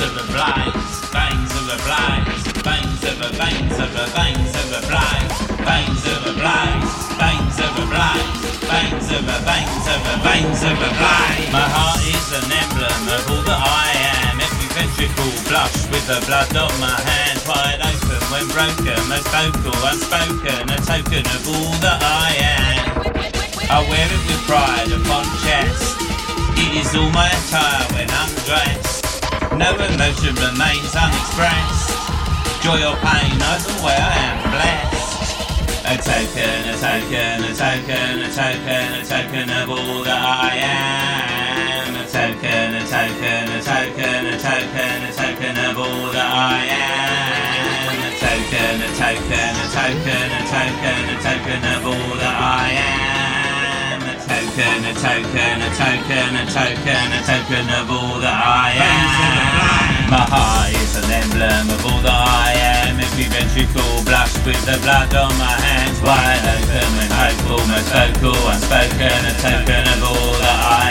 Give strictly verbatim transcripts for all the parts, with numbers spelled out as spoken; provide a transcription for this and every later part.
of a blaze, veins of a blaze, veins of a veins of a veins of a blaze, veins of a blaze, veins of a blaze, veins of a veins of a veins of a blaze. My heart is an emblem of all that I am. Every ventricle blush with the blood on my hands, wide open when broken, most vocal, unspoken, a token of all that I am. I wear it with pride upon chest. It is all my attire when undressed. No emotion remains unexpressed. Joy or pain, either way I am blessed. A token, a token, a token, a token, a token of all that I am. A token, a token, a token, a token, a token of all that I am. A token, a token, a token, a token, a token of all that I am. A token, a token, a token, a token, a token of all that I am. My heart is an emblem of all that I am. Every ventricle blushed with the blood on my hands, wide open when hopeful, most vocal, unspoken, a token of all that I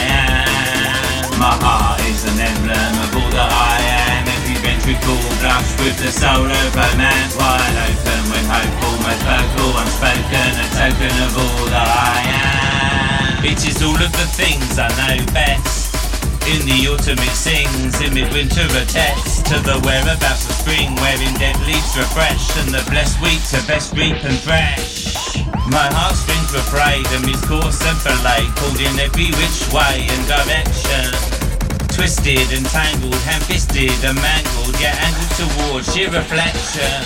am. My heart is an emblem of all that I am. Every ventricle blushed with the soul of romance, wide open when hopeful, most vocal, unspoken, a token of all that I am. It is all of the things I know best. In the autumn it sings, in midwinter attests to the whereabouts of spring, wherein dead leaves refresh, and the blessed wheat to best reap and thresh. My heartstrings were frayed and his course and filleted, pulled in every which way and direction. Twisted and tangled, hand-fisted and mangled, yet angled towards sheer reflection.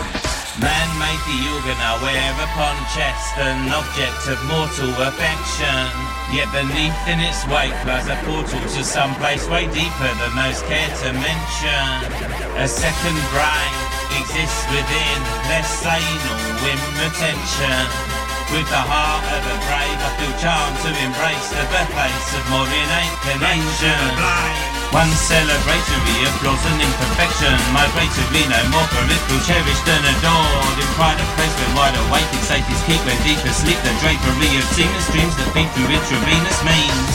Man made the organ I wear upon chest, an object of mortal affection. Yet beneath in its wake lies a portal to some place way deeper than most care to mention. A second brain exists within, less sane or whim retention. With the heart of a brave I feel charmed to embrace the birthplace of more innate connection. One celebratory applause and imperfection, migratory no more peripheral, cherished and adored. In pride of place when wide awake, in safety's keep when deep asleep, the drapery of seamless streams that feed through intravenous means.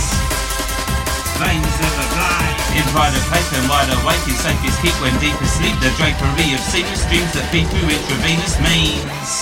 Veins of a blaze. In pride of place when wide awake, in safety's keep when deep asleep, the drapery of seamless streams that feed through intravenous means.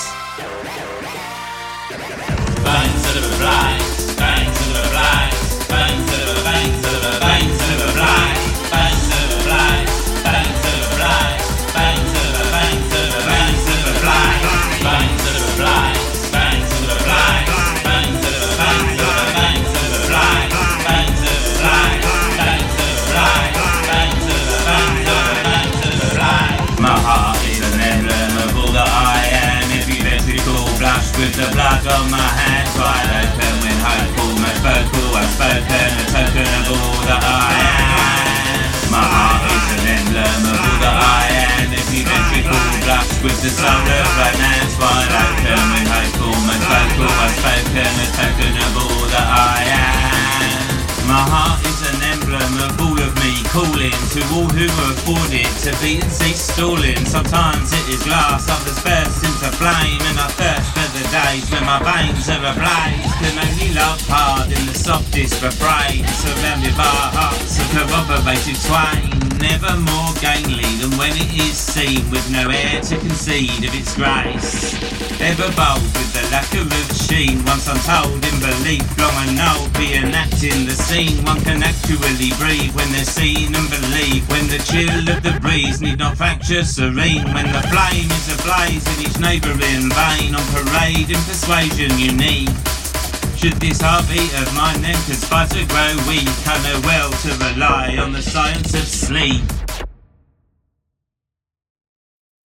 Veins of a blaze, veins of a blaze, veins of a veins of a veins of a blaze, veins of a blaze, veins of a blaze, veins of a veins of a veins of a blaze, veins of a blaze, veins of a blaze, veins of a veins of a veins of a blaze, veins of a blaze, veins of a blaze, veins of a veins of a veins of a blaze. My heart is an emblem of all that I am. Every ventricle blushed with the blood on my hands, wide open when hopeful, most vocal, unspoken, a token of all that I am. My heart is an emblem of all that I am. Every ventricle blushed with the soul of romance, wide open when hopeful, most vocal, unspoken, a token of all that I am. My heart is an emblem of all of me, calling to all who afford it to be and cease stalling. Sometimes it is glass, others burst into flame, and I thirst for the days when my veins are ablaze. Can only love hard in the softest refrain, surrounded by hearts of corroborated twain. Never more gainly than when it is seen, with no air to concede of its grace. Ever bold with the lacquer of sheen, once untold in belief, long unknown, be enacting the scene. One can actually breathe when they're seen and believe, when the chill of the breeze need not fracture serene, when the flame is ablaze in each neighbouring vein, on parade in persuasion unique. Should this heartbeat of mine then conspire to grow weak, I know well to rely on the science of sleep.